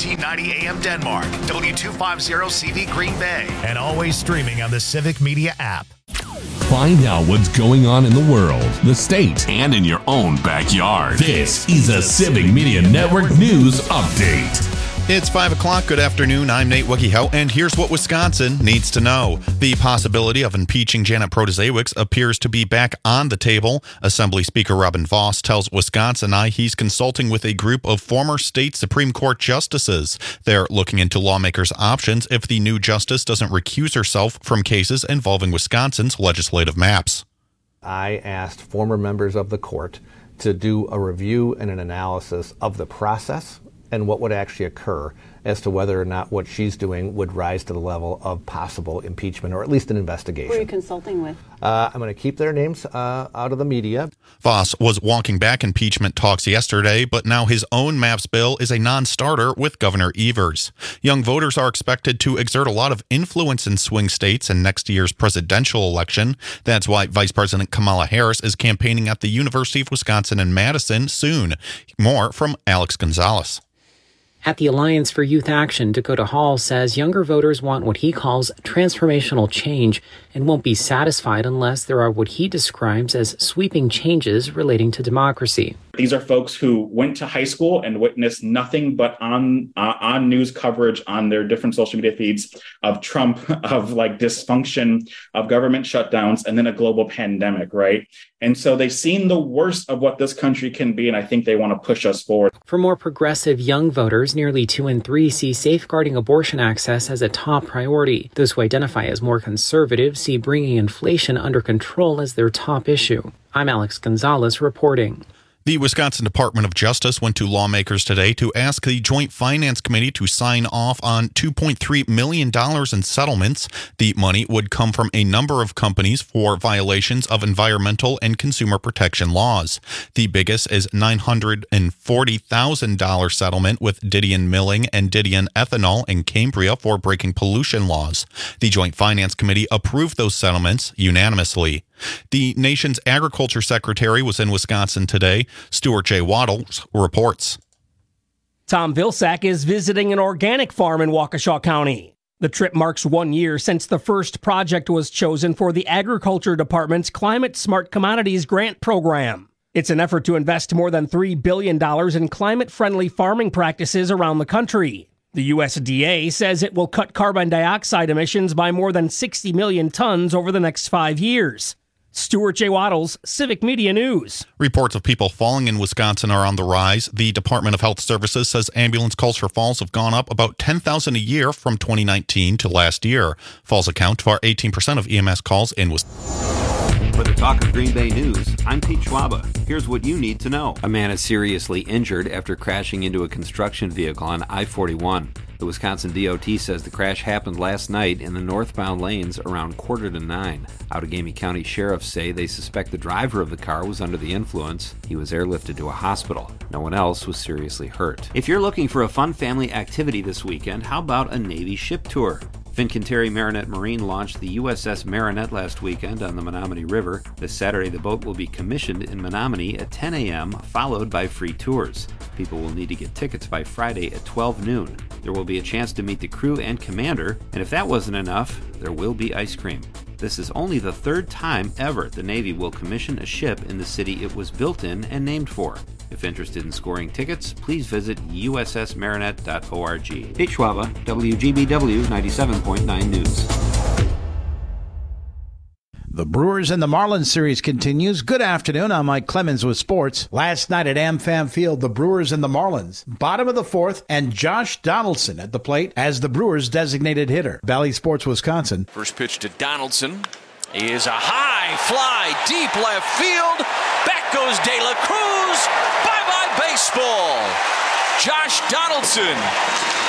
1490 AM Denmark, W250CV Green Bay, and always streaming on the Civic Media app. Find out what's going on in the world, the state, and in your own backyard. This is a Civic Media Network News Update. It's 5 o'clock. Good afternoon. I'm Nate Wiggyhout, and here's what Wisconsin needs to know. The possibility of impeaching Janet Protasiewicz appears to be back on the table. Assembly Speaker Robin Vos tells Wisconsin Eye he's consulting with a group of former state Supreme Court justices. They're looking into lawmakers' options if the new justice doesn't recuse herself from cases involving Wisconsin's legislative maps. I asked former members of the court to do a review and an analysis of the process and what would actually occur as to whether or not what she's doing would rise to the level of possible impeachment or at least an investigation. Who are you consulting with? I'm going to keep their names out of the media. Vos was walking back impeachment talks yesterday, but now his own MAPS bill is a non-starter with Governor Evers. Young voters are expected to exert a lot of influence in swing states in next year's presidential election. That's why Vice President Kamala Harris is campaigning at the University of Wisconsin in Madison soon. More from Alex Gonzalez. At the Alliance for Youth Action, Dakota Hall says younger voters want what he calls transformational change and won't be satisfied unless there are what he describes as sweeping changes relating to democracy. These are folks who went to high school and witnessed nothing but on news coverage on their different social media feeds of Trump, of like dysfunction, of government shutdowns, and then a global pandemic, right? And so they've seen the worst of what this country can be, and I think they want to push us forward. For more progressive young voters, nearly 2 in 3 see safeguarding abortion access as a top priority. Those who identify as more conservative see bringing inflation under control as their top issue. I'm Alex Gonzalez reporting. The Wisconsin Department of Justice went to lawmakers today to ask the Joint Finance Committee to sign off on $2.3 million in settlements. The money would come from a number of companies for violations of environmental and consumer protection laws. The biggest is $940,000 settlement with Didion Milling and Didion Ethanol in Cambria for breaking pollution laws. The Joint Finance Committee approved those settlements unanimously. The nation's agriculture secretary was in Wisconsin today. Stuart J. Waddles reports. Tom Vilsack is visiting an organic farm in Waukesha County. The trip marks 1 year since the first project was chosen for the Agriculture Department's Climate Smart Commodities Grant Program. It's an effort to invest more than $3 billion in climate-friendly farming practices around the country. The USDA says it will cut carbon dioxide emissions by more than 60 million tons over the next 5 years. Stuart J. Waddles, Civic Media News. Reports of people falling in Wisconsin are on the rise. The Department of Health Services says ambulance calls for falls have gone up about 10,000 a year from 2019 to last year. Falls account for 18% of EMS calls in Wisconsin. For the Talk of Green Bay News, I'm Pete Schwaba. Here's what you need to know. A man is seriously injured after crashing into a construction vehicle on I-41. The Wisconsin DOT says the crash happened last night in the northbound lanes around 8:45. Outagamie County sheriffs say they suspect the driver of the car was under the influence. He was airlifted to a hospital. No one else was seriously hurt. If you're looking for a fun family activity this weekend, how about a Navy ship tour? Fincantieri Marinette Marine launched the USS Marinette last weekend on the Menominee River. This Saturday, the boat will be commissioned in Menominee at 10 a.m., followed by free tours. People will need to get tickets by Friday at 12 noon. There will be a chance to meet the crew and commander, and if that wasn't enough, there will be ice cream. This is only the third time ever the Navy will commission a ship in the city it was built in and named for. If interested in scoring tickets, please visit ussmarinette.org. Pete Schwaba, WGBW 97.9 News. The Brewers and the Marlins series continues. Good afternoon. I'm Mike Clemens with sports. Last night at AmFam Field, the Brewers and the Marlins, bottom of the fourth, and Josh Donaldson at the plate as the Brewers' designated hitter. Bally Sports, Wisconsin. First pitch to Donaldson is a high fly, deep left field. Back goes De La Cruz. Bye-bye baseball. Josh Donaldson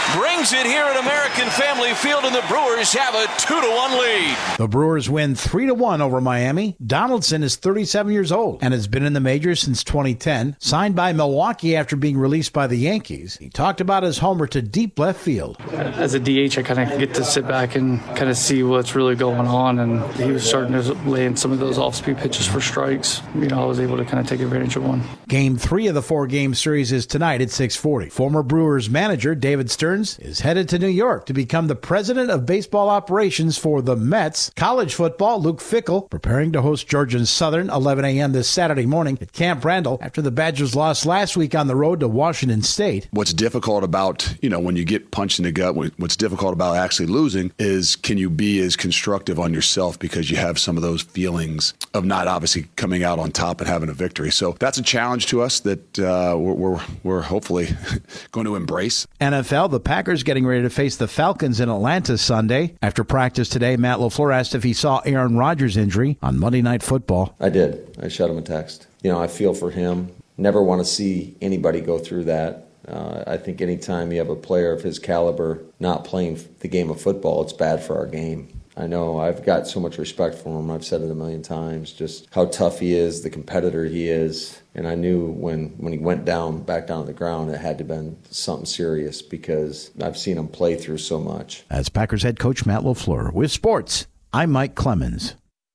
brings it here at American Family Field, and the Brewers have a 2-1 lead. The Brewers win 3-1 over Miami. Donaldson is 37 years old and has been in the majors since 2010. Signed by Milwaukee after being released by the Yankees. He talked about his homer to deep left field. As a DH, I kind of get to sit back and kind of see what's really going on, and he was starting to lay in some of those off-speed pitches for strikes. I was able to kind of take advantage of one. Game 3 of the 4-game series is tonight at 6:40. Former Brewers manager David Stearns is headed to New York to become the president of baseball operations for the Mets. College football, Luke Fickell preparing to host Georgia Southern 11 a.m. this Saturday morning at Camp Randall after the Badgers lost last week on the road to Washington State. What's difficult about, when you get punched in the gut, what's difficult about actually losing is can you be as constructive on yourself because you have some of those feelings of not obviously coming out on top and having a victory. So that's a challenge to us that we're hopefully going to embrace. NFL, the Packers getting ready to face the Falcons in Atlanta Sunday. After practice today, Matt LaFleur asked if he saw Aaron Rodgers' injury on Monday Night Football. I did. I shot him a text. I feel for him. Never want to see anybody go through that. I think anytime you have a player of his caliber not playing the game of football, it's bad for our game. I know I've got so much respect for him. I've said it a million times, just how tough he is, the competitor he is. And I knew when he went back down to the ground, it had to have been something serious because I've seen him play through so much. As Packers head coach Matt LaFleur. With sports, I'm Mike Clemens.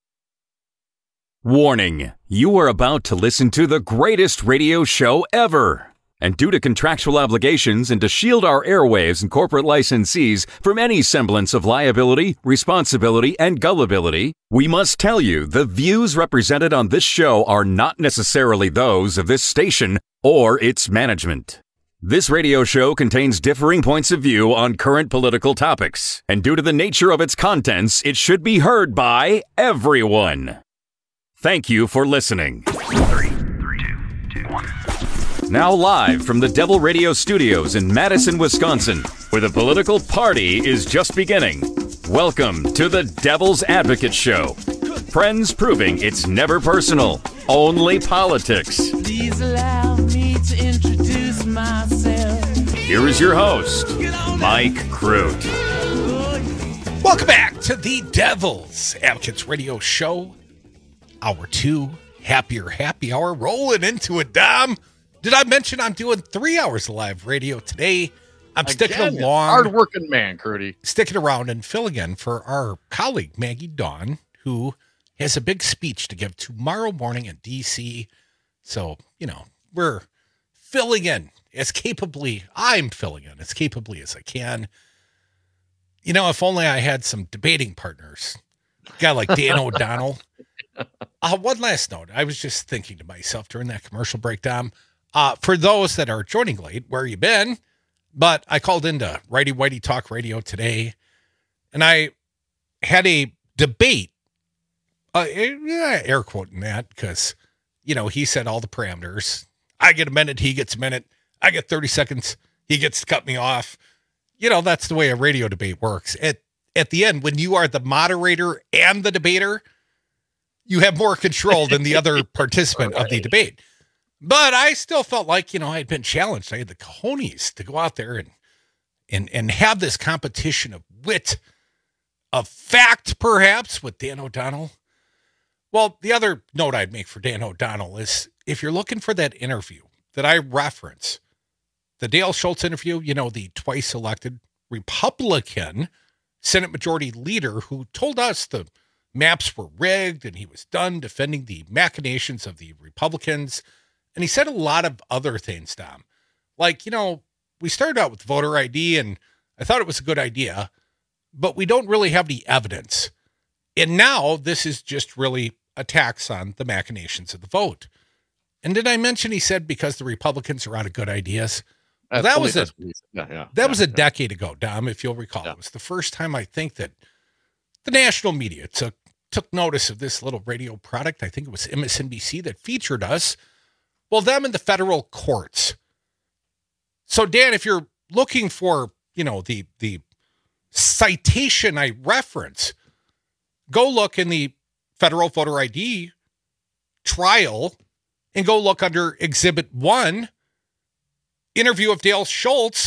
Warning, you are about to listen to the greatest radio show ever. And due to contractual obligations and to shield our airwaves and corporate licensees from any semblance of liability, responsibility, and gullibility, we must tell you the views represented on this show are not necessarily those of this station or its management. This radio show contains differing points of view on current political topics, and due to the nature of its contents, it should be heard by everyone. Thank you for listening. 3, 2, 1. Now live from the Devil Radio Studios in Madison, Wisconsin, where the political party is just beginning. Welcome to the Devil's Advocate Show. Friends proving it's never personal, only politics. Please allow me to introduce myself. Here is your host, Mike Crute. Welcome back to the Devil's Advocates Radio Show. Hour 2, happier happy hour, rolling into it, Dom. Did I mention I'm doing 3 hours of live radio today? I'm sticking along. Hard-working man, Crudy. Sticking around and filling in for our colleague, Maggie Dawn, who has a big speech to give tomorrow morning in D.C. So, we're filling in as capably. I'm filling in as capably as I can. If only I had some debating partners. A guy like Dan O'Donnell. One last note. I was just thinking to myself during that commercial breakdown. For those that are joining late, where you been? But I called into Righty Whitey Talk Radio today, and I had a debate, air quoting that, because, he said all the parameters. I get a minute, he gets a minute. I get 30 seconds, he gets to cut me off. That's the way a radio debate works. At the end, when you are the moderator and the debater, you have more control than the other participant of the debate. But I still felt like, I had been challenged. I had the cojones to go out there and have this competition of wit, of fact, perhaps, with Dan O'Donnell. Well, the other note I'd make for Dan O'Donnell is if you're looking for that interview that I reference, the Dale Schultz interview, the twice elected Republican Senate Majority Leader who told us the maps were rigged and he was done defending the machinations of the Republicans. And he said a lot of other things, Tom. Like, we started out with voter ID and I thought it was a good idea, but we don't really have the evidence. And now this is just really attacks on the machinations of the vote. And did I mention he said because the Republicans are out of good ideas? Well, that was a decade ago, Dom, if you'll recall. Yeah. It was the first time I think that the national media took notice of this little radio product. I think it was MSNBC that featured us. Well, them in the federal courts. So, Dan, if you're looking for, the citation I reference, go look in the federal voter ID trial and go look under Exhibit 1, interview of Dale Schultz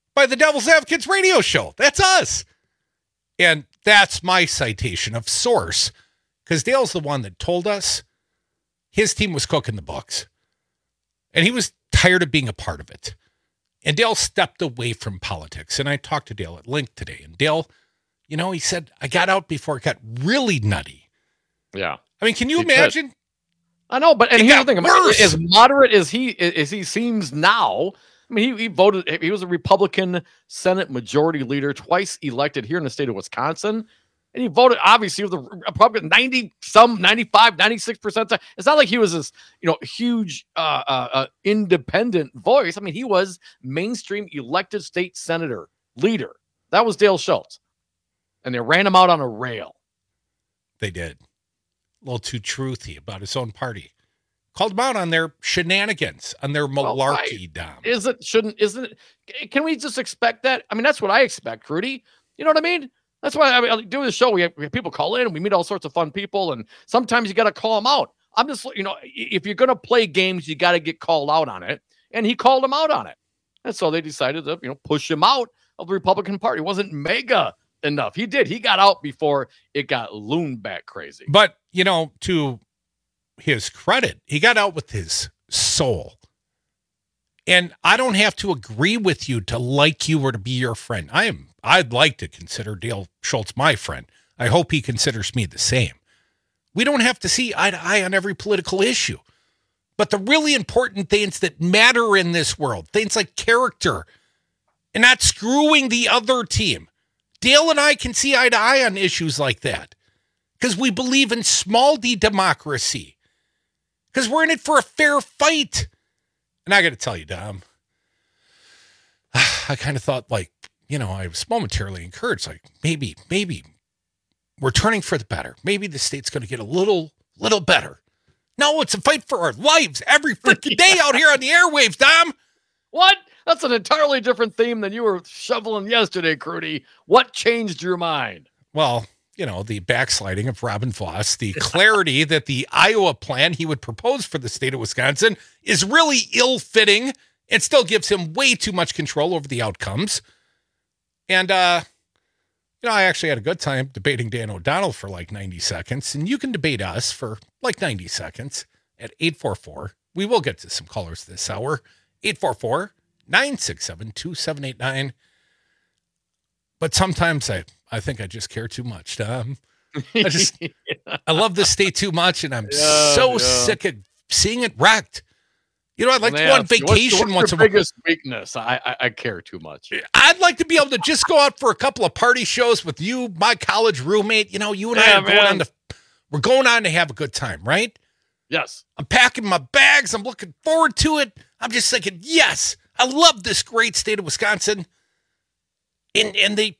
by the Devil's Advocates radio show. That's us. And that's my citation of source, because Dale's the one that told us his team was cooking the books. And he was tired of being a part of it. And Dale stepped away from politics. And I talked to Dale at Link today. And Dale, he said, I got out before it got really nutty. Yeah. I mean, can you imagine? I know, but and here's the thing. Worse. As moderate as he seems now, I mean, he voted, he was a Republican Senate majority leader, twice elected here in the state of Wisconsin. And he voted, obviously, with the Republican 95, 96%. It's not like he was this, huge independent voice. I mean, he was mainstream elected state senator leader. That was Dale Schultz. And they ran him out on a rail. They did. A little too truthy about his own party. Called him out on their shenanigans, on their malarkey, Dom. Isn't it? Can we just expect that? I mean, that's what I expect, Rudy. You know what I mean? That's why I do the show. We have people call in and we meet all sorts of fun people. And sometimes you got to call them out. I'm just, if you're going to play games, you got to get called out on it. And he called him out on it. And so they decided to, push him out of the Republican Party. It wasn't mega enough. He did. He got out before it got loon back crazy. But, to his credit, he got out with his soul. And I don't have to agree with you to like you or to be your friend. I'd like to consider Dale Schultz my friend. I hope he considers me the same. We don't have to see eye to eye on every political issue. But the really important things that matter in this world, things like character and not screwing the other team. Dale and I can see eye to eye on issues like that because we believe in small d democracy, because we're in it for a fair fight. And I got to tell you, Dom, I kind of thought I was momentarily encouraged. Like maybe we're turning for the better. Maybe the state's going to get a little better. No, it's a fight for our lives every freaking day out here on the airwaves, Dom. What? That's an entirely different theme than you were shoveling yesterday, Crudy. What changed your mind? Well, the backsliding of Robin Voss, the clarity that the Iowa plan he would propose for the state of Wisconsin is really ill-fitting and still gives him way too much control over the outcomes. And, I actually had a good time debating Dan O'Donnell for 90 seconds, and you can debate us for 90 seconds at 844. We will get to some callers this hour. 844-967-2789. But sometimes I think I just care too much, Tom. I love this state too much, and I'm so sick of seeing it wrecked. I'd like to go on vacation once a month. Biggest weakness? I care too much. I'd like to be able to just go out for a couple of party shows with you, my college roommate. You and I are we're going on to have a good time, right? Yes. I'm packing my bags. I'm looking forward to it. I'm just thinking, yes, I love this great state of Wisconsin. And they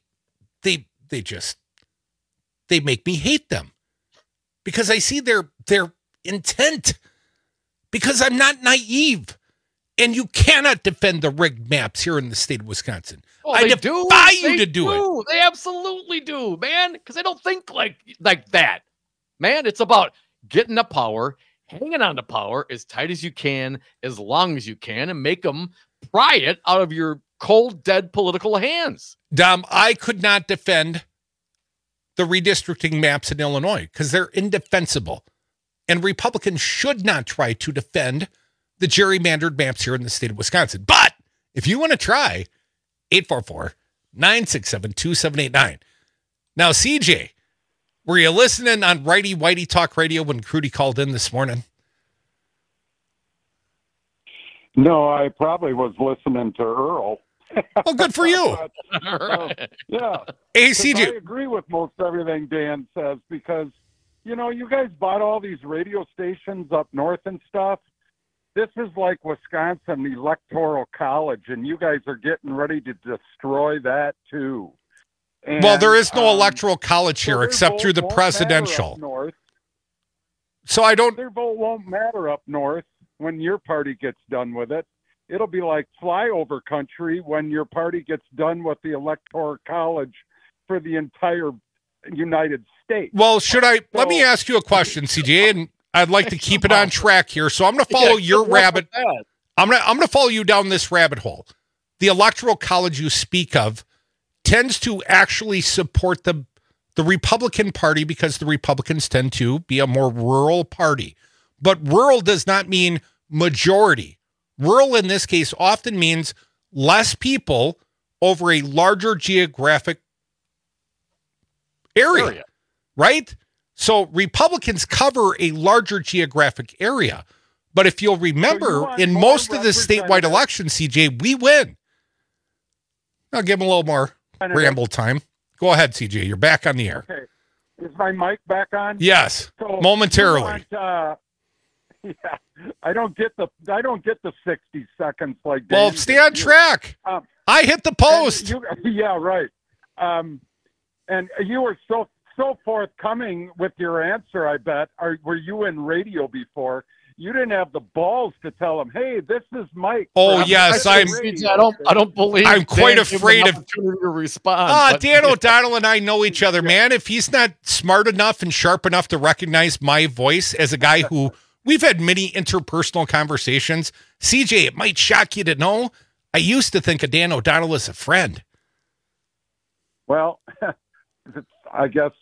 make me hate them because I see their intent, because I'm not naive, and you cannot defend the rigged maps here in the state of Wisconsin. I defy you to do it. They absolutely do, man, because they don't think like that, man. It's about getting the power, hanging on to power as tight as you can, as long as you can, and make them pry it out of your cold, dead political hands. Dom, I could not defend the redistricting maps in Illinois because they're indefensible. And Republicans should not try to defend the gerrymandered maps here in the state of Wisconsin. But if you want to try, 844-967-2789. Now, CJ, were you listening on Righty Whitey Talk Radio when Crudy called in this morning? No, I probably was listening to Earl. Oh, good for you. Yeah. Hey, CJ. I agree with most everything Dan says because, you guys bought all these radio stations up north and stuff. This is like Wisconsin Electoral College, and you guys are getting ready to destroy that too. And, well, there is no electoral college here except through the presidential. So I don't. Their vote won't matter up north when your party gets done with it. It'll be like flyover country when your party gets done with the Electoral College for the entire United States. Well, let me ask you a question, CJ, and I'd like to keep it on track here. So I'm going to follow your rabbit. I'm going to follow you down this rabbit hole. the electoral college you speak of tends to actually support the Republican Party because the Republicans tend to be a more rural party. But rural does not mean majority. Rural in this case often means less people over a larger geographic area. Right? So Republicans cover a larger geographic area. But if you'll remember, in most of the statewide elections, CJ, we win. I'll give him a little more ramble time. Go ahead, CJ. You're back on the air. Okay. Is my mic back on? Yes, So momentarily. Yeah, I don't get the 60 seconds like. Well, Dan stay did. on track. I hit the post. Yeah, right. And you were so forthcoming with your answer. I bet. Were you in radio before? You didn't have the balls to tell them, "Hey, this is Mike." Oh yes, I don't believe. I'm quite Dan gave him afraid an of opportunity to respond. Dan O'Donnell and I know each other, man. If he's not smart enough and sharp enough to recognize my voice as a guy who we've had many interpersonal conversations, CJ, it might shock you to know I used to think of Dan O'Donnell as a friend. Well, I guess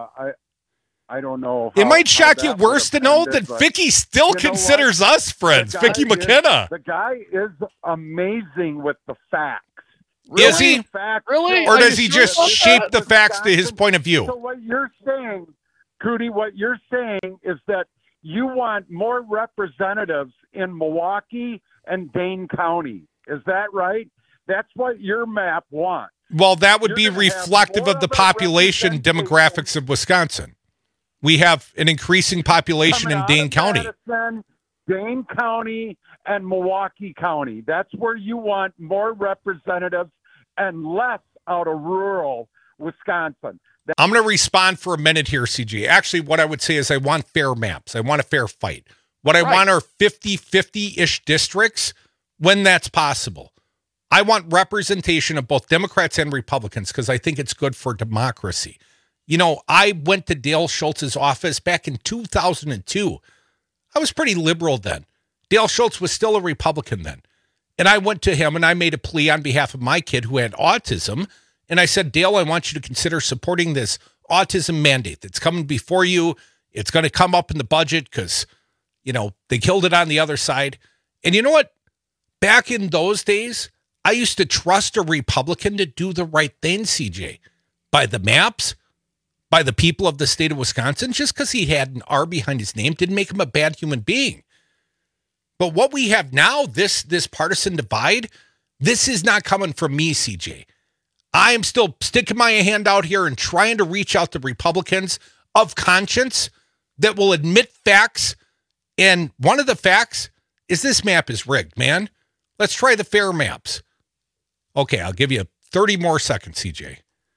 I don't know. It might shock you worse to know that Vicky still considers us friends. Vicky McKenna. The guy is amazing with the facts. Is he? Really? Or does he just shape the facts to his point of view? So what you're saying, Cootie, what you're saying is that you want more representatives in Milwaukee and Dane County. Is that right? That's what your map wants. Well, that would be reflective of the population demographics of Wisconsin. We have an increasing population in Dane County. Madison, Dane County, and Milwaukee County. That's where you want more representatives and less out of rural Wisconsin. I'm going to respond for a minute here, CJ. Actually, what I would say is I want fair maps. I want a fair fight. What I want are 50-50-ish districts when that's possible. I want representation of both Democrats and Republicans because I think it's good for democracy. You know, I went to Dale Schultz's office back in 2002. I was pretty liberal then. Dale Schultz was still a Republican then. And I went to him and I made a plea on behalf of my kid who had autism. And I said, Dale, I want you to consider supporting this autism mandate that's coming before you. It's going to come up in the budget because, you know, they killed it on the other side. And you know what? Back in those days, I used to trust a Republican to do the right thing, CJ, by the maps, by the people of the state of Wisconsin. Just because he had an R behind his name didn't make him a bad human being. But what we have now, this partisan divide, this is not coming from me, CJ. I am still sticking my hand out here and trying to reach out to Republicans of conscience that will admit facts. And one of the facts is this map is rigged, man. Let's try the fair maps. Okay, I'll give you 30 more seconds, CJ.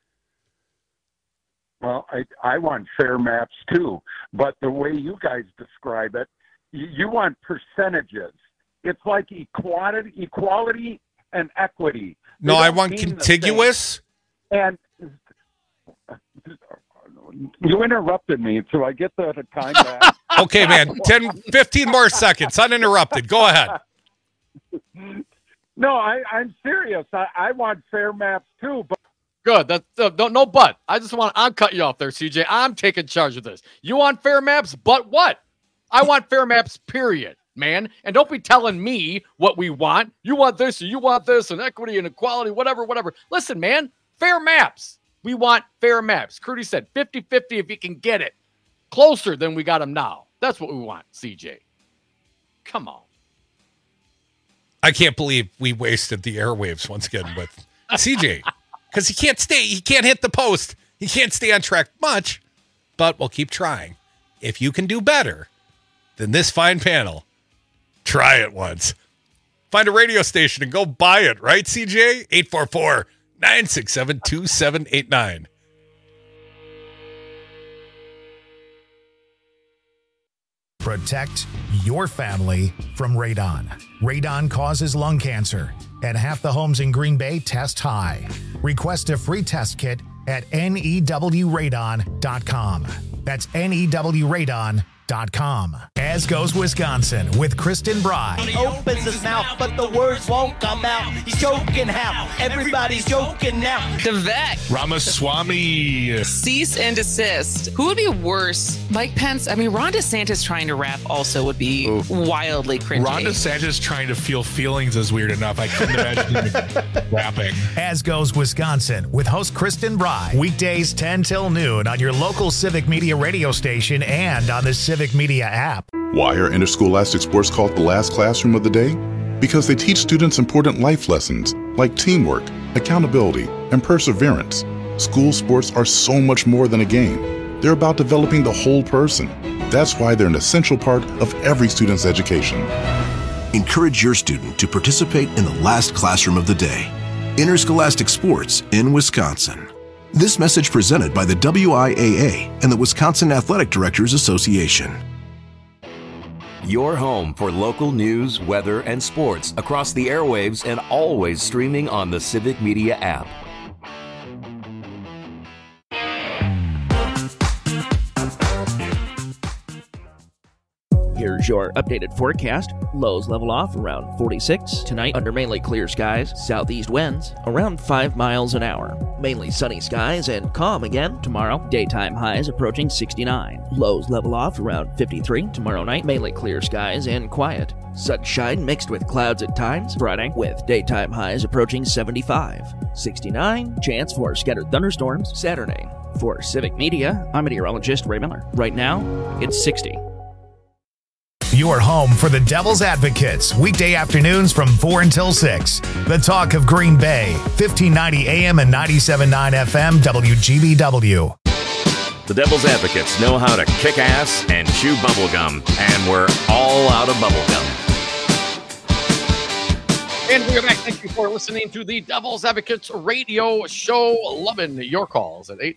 Well, I want fair maps too, but the way you guys describe it, you want percentages. It's like equality and equity. No, I want contiguous. And you interrupted me, so I get the time back. Okay, man, 15 more seconds, uninterrupted. Go ahead. No, I'm serious. I want fair maps too, but. Good. That's no but. I'll cut you off there, CJ. I'm taking charge of this. You want fair maps, but what? I want fair maps, period, man. And don't be telling me what we want. You want this, or you want this, and equity and equality, whatever. Listen, man, fair maps. We want fair maps. Curdy said 50-50 if you can get it. Closer than we got them now. That's what we want, CJ. Come on. I can't believe we wasted the airwaves once again with CJ. Because he can't hit the post. He can't stay on track much, but we'll keep trying. If you can do better than this fine panel, try it once. Find a radio station and go buy it, right, CJ? 844-967-2789. Protect your family from radon. Radon causes lung cancer, and half the homes in Green Bay test high. Request a free test kit at newradon.com. That's newradon.com. SimplySafe.com. As goes Wisconsin with Kristen Bry. He opens his mouth, but the words won't come out. He's joking how everybody's joking now. Devek. Ramaswamy. Cease and desist. Who would be worse? Mike Pence? I mean, Ron DeSantis trying to rap also would be wildly cringy. Ron DeSantis trying to feel feelings is weird enough. I couldn't imagine him rapping. As goes Wisconsin with host Kristen Bry. Weekdays 10 till noon on your local Civic Media radio station and on the Civic Media app. Why are interscholastic sports called the last classroom of the day? Because they teach students important life lessons like teamwork, accountability, and perseverance. School sports are so much more than a game. They're about developing the whole person. That's why they're an essential part of every student's education. Encourage your student to participate in the last classroom of the day. Interscholastic sports in Wisconsin. This message presented by the WIAA and the Wisconsin Athletic Directors Association. Your home for local news, weather, and sports across the airwaves and always streaming on the Civic Media app. Here's your updated forecast. Lows level off around 46. Tonight, under mainly clear skies, southeast winds around 5 miles an hour. Mainly sunny skies and calm again tomorrow. Daytime highs approaching 69. Lows level off around 53. Tomorrow night, mainly clear skies and quiet. Sunshine mixed with clouds at times. Friday, with daytime highs approaching 75. 69. Chance for scattered thunderstorms Saturday. For Civic Media, I'm meteorologist Ray Miller. Right now, it's 60. Your home for the Devil's Advocates, weekday afternoons from 4 until 6. The talk of Green Bay, 1590 AM and 97.9 FM, WGBW. The Devil's Advocates know how to kick ass and chew bubblegum, and we're all out of bubblegum. And we're back. Thank you for listening to the Devil's Advocates radio show. Loving your calls at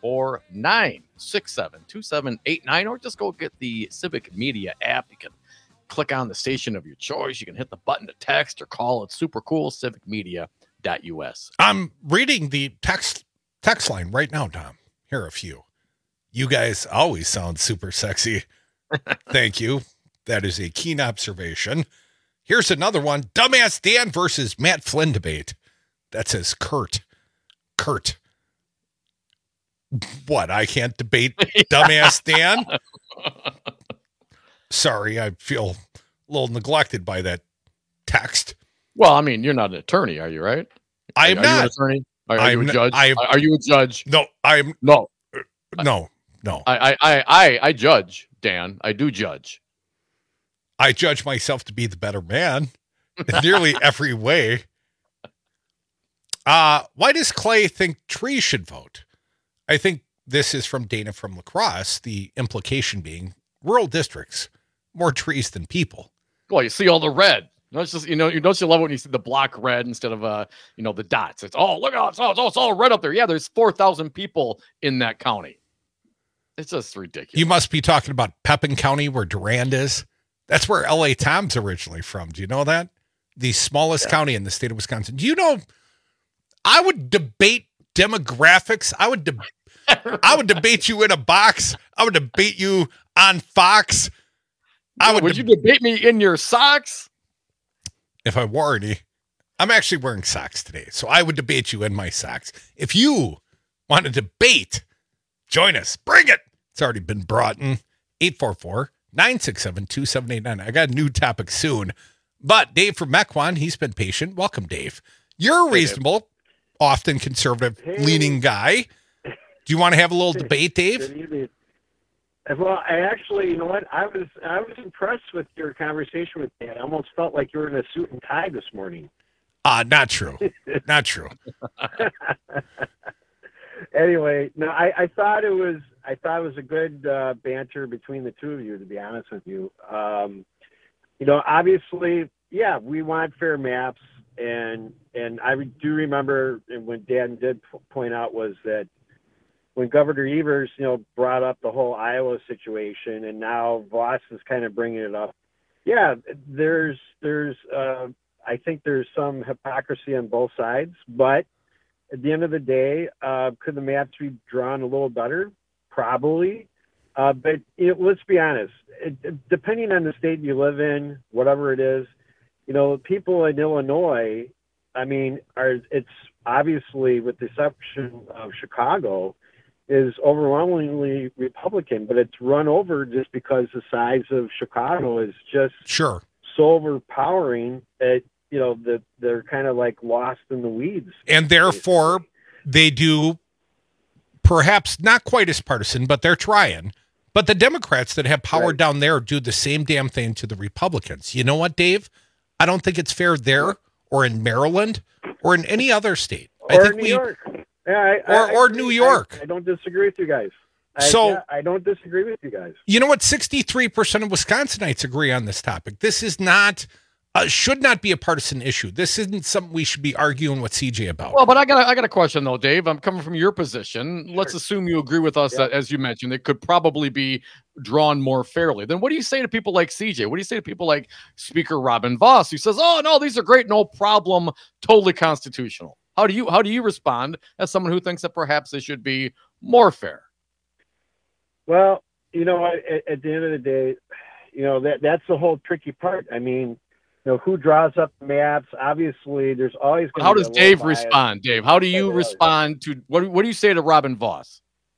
844-967-2789, or just go get the Civic Media app. You can click on the station of your choice. You can hit the button to text or call. It's super cool. civicmedia.us. I'm reading the text line right now, Tom. Here are a few. You guys always sound super sexy. Thank you. That is a keen observation. Here's another one. Dumbass Dan versus Matt Flynn debate. That says Kurt. What? I can't debate Dumbass Dan? Sorry, I feel a little neglected by that text. Well, I mean, you're not an attorney, are you, right? I am not. You an attorney? Are you a judge? Are you a judge? No, I'm no. I judge, Dan. I do judge. I judge myself to be the better man in nearly every way. Why does Clay think trees should vote? I think this is from Dana from La Crosse, the implication being rural districts, more trees than people. Well, you see all the red. It's just, you love it when you see the block red instead of, the dots. It's, look out, it's all red up there. Yeah, there's 4,000 people in that county. It's just ridiculous. You must be talking about Pepin County where Durand is. That's where L.A. Tom's originally from. Do you know that? The smallest county in the state of Wisconsin. Do you know, I would debate demographics. I would debate you in a box. I would debate you on Fox. Would you debate me in your socks? If I wore any. I'm actually wearing socks today, so I would debate you in my socks. If you want to debate, join us. Bring it. It's already been brought in. 844-967-2789. I got a new topic soon. But Dave from Mequon, he's been patient. Welcome, Dave. You're a reasonable, often conservative-leaning guy. Do you want to have a little debate, Dave? Good evening. Well, I actually, you know what? I was impressed with your conversation with Dan. I almost felt like you were in a suit and tie this morning. Not true. Not true. Anyway, no, I thought it was a good banter between the two of you, to be honest with you. Obviously, yeah, we want fair maps, and I do remember when Dan did point out was that when Governor Evers, brought up the whole Iowa situation, and now Voss is kind of bringing it up. Yeah, there's I think there's some hypocrisy on both sides, but at the end of the day, could the maps be drawn a little better? Probably. But let's be honest. Depending on the state you live in, whatever it is, people in Illinois, I mean, it's obviously, with the exception of Chicago, is overwhelmingly Republican, but it's run over just because the size of Chicago is just so overpowering that, they're kind of like lost in the weeds. And therefore, they do perhaps not quite as partisan, but they're trying. But the Democrats that have power down there do the same damn thing to the Republicans. You know what, Dave? I don't think it's fair there or in Maryland or in any other state. Or New York. Yeah, or New York. I don't disagree with you guys. I don't disagree with you guys. You know what? 63% of Wisconsinites agree on this topic. This is not, should not be a partisan issue. This isn't something we should be arguing with CJ about. Well, but I got a question though, Dave. I'm coming from your position. Sure. Let's assume you agree with us that, as you mentioned, it could probably be drawn more fairly. Then what do you say to people like CJ? What do you say to people like Speaker Robin Vos, who says, "Oh no, these are great, no problem, totally constitutional"? How do you respond as someone who thinks that perhaps they should be more fair? Well, at the end of the day, that's the whole tricky part. I mean, who draws up the maps? Obviously, there's always going to be. How does Dave respond, Dave? How do you respond to what do you say to Robin Vos?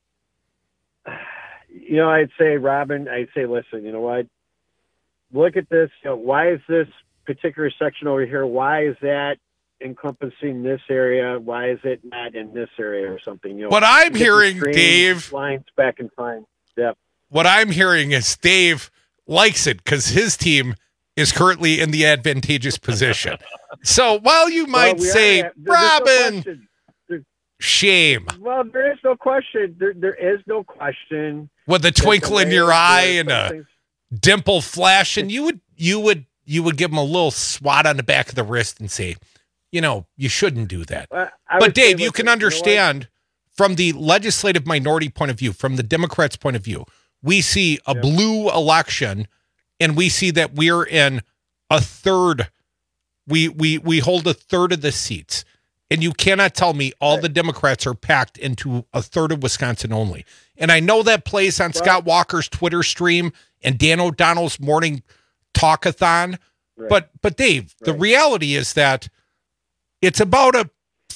I'd say, Robin, listen, you know what? Look at this. Why is this particular section over here? Why is that encompassing this area? Why is it not in this area or something? What I'm hearing, Dave, lines back and fine. Yep. What I'm hearing is Dave likes it because his team is currently in the advantageous position. So while you might say, Robin, shame. Well, there is no question. There is no question. With a twinkle in your eye and a dimple flashing, you would give him a little swat on the back of the wrist and say, you shouldn't do that. But Dave, you can understand from the legislative minority point of view, from the Democrats' point of view, we see a blue election and we see that we're in a third. We hold a third of the seats. And you cannot tell me all the Democrats are packed into a third of Wisconsin only. And I know that plays on Scott Walker's Twitter stream and Dan O'Donnell's morning talkathon. Right. But Dave, the reality is that it's about a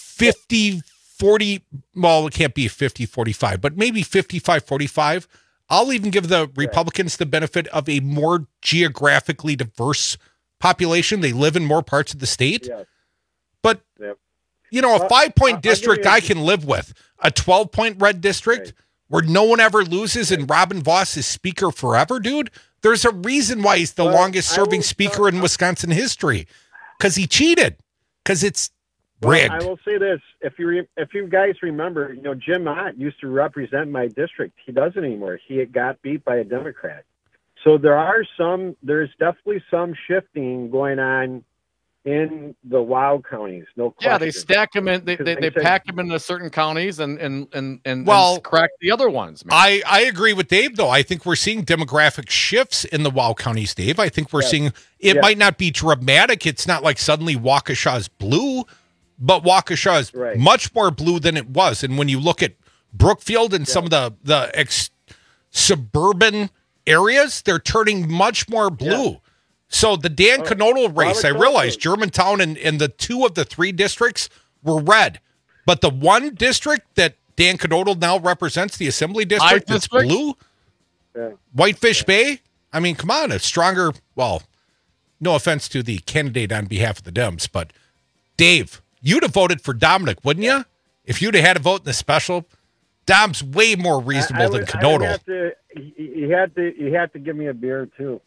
50-40, well, it can't be 50-45, but maybe 55-45. I'll even give the Republicans the benefit of a more geographically diverse population. They live in more parts of the state. Yeah. But, a 5-point district I can live with. A 12-point red district where no one ever loses and Robin Vos is speaker forever, dude. There's a reason why he's the longest-serving speaker in Wisconsin history. Because he cheated. Because it's rigged. I will say this: if you guys remember, Jim Ott used to represent my district. He doesn't anymore. He got beat by a Democrat. So there's definitely some shifting going on in the wild counties. No question. Yeah, they stack them in. They pack them into certain counties and crack the other ones. Man. I agree with Dave though. I think we're seeing demographic shifts in the wild counties, Dave. I think we're seeing it might not be dramatic. It's not like suddenly Waukesha's blue, but Waukesha is much more blue than it was. And when you look at Brookfield and some of the suburban areas, they're turning much more blue. Yeah. So the Dan Knodel race, I realized Germantown and the 2 of the 3 districts were red. But the 1 district that Dan Knodel now represents, the Assembly District, that's blue, Whitefish Bay, I mean, come on, it's stronger. Well, no offense to the candidate on behalf of the Dems, but Dave, you'd have voted for Dominic, wouldn't you? If you'd have had a vote in the special, Dom's way more reasonable than Knodel. You had to give me a beer, too.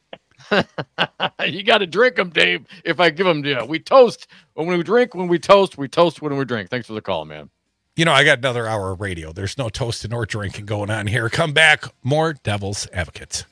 You got to drink them, Dave. If I give them to you, we toast when we drink. When we toast when we drink. Thanks for the call, man. I got another hour of radio. There's no toasting or drinking going on here. Come back, more Devil's Advocates.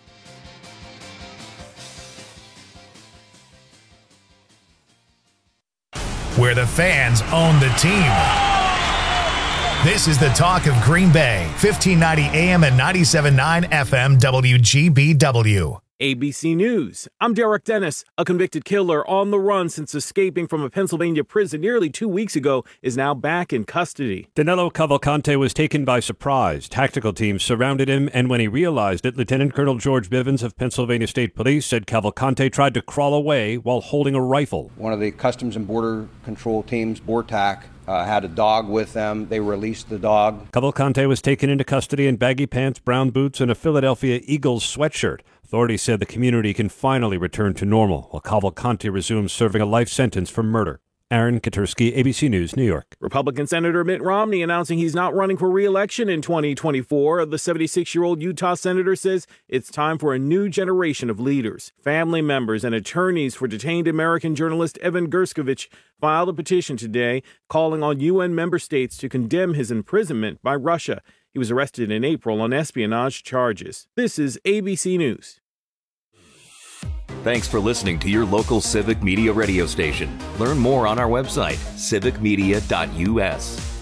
Where the fans own the team. This is the talk of Green Bay, 1590 AM and 97.9 FM WGBW. ABC News. I'm Derek Dennis. A convicted killer on the run since escaping from a Pennsylvania prison nearly 2 weeks ago is now back in custody. Danilo Cavalcante was taken by surprise. Tactical teams surrounded him, and when he realized it, Lieutenant Colonel George Bivens of Pennsylvania State Police said Cavalcante tried to crawl away while holding a rifle. One of the Customs and Border Control teams, BORTAC, had a dog with them. They released the dog. Cavalcante was taken into custody in baggy pants, brown boots, and a Philadelphia Eagles sweatshirt. Authorities said the community can finally return to normal while Cavalcante resumes serving a life sentence for murder. Aaron Katursky, ABC News, New York. Republican Senator Mitt Romney announcing he's not running for re-election in 2024. The 76-year-old Utah senator says it's time for a new generation of leaders. Family members and attorneys for detained American journalist Evan Gershkovich filed a petition today calling on UN member states to condemn his imprisonment by Russia. He was arrested in April on espionage charges. This is ABC News. Thanks for listening to your local Civic Media radio station. Learn more on our website, civicmedia.us.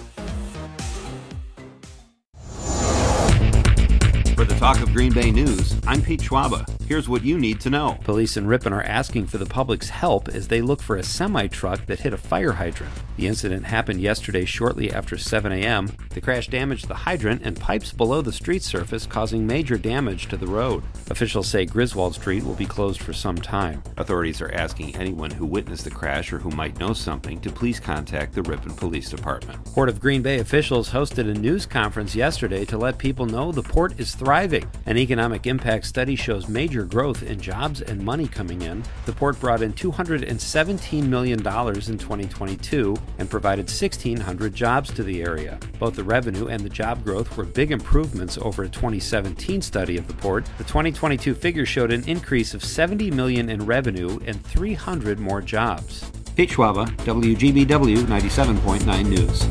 For the Talk of Green Bay News, I'm Pete Schwaba. Here's what you need to know. Police in Ripon are asking for the public's help as they look for a semi-truck that hit a fire hydrant. The incident happened yesterday shortly after 7 a.m. The crash damaged the hydrant and pipes below the street surface, causing major damage to the road. Officials say Griswold Street will be closed for some time. Authorities are asking anyone who witnessed the crash or who might know something to please contact the Ripon Police Department. Port of Green Bay officials hosted a news conference yesterday to let people know the port is thriving. An economic impact study shows major growth in jobs and money coming in. The port brought in $217 million in 2022 and provided 1,600 jobs to the area. Both the revenue and the job growth were big improvements over a 2017 study of the port. The 2022 figure showed an increase of $70 million in revenue and 300 more jobs. Pete Schwaba, WGBW 97.9 News.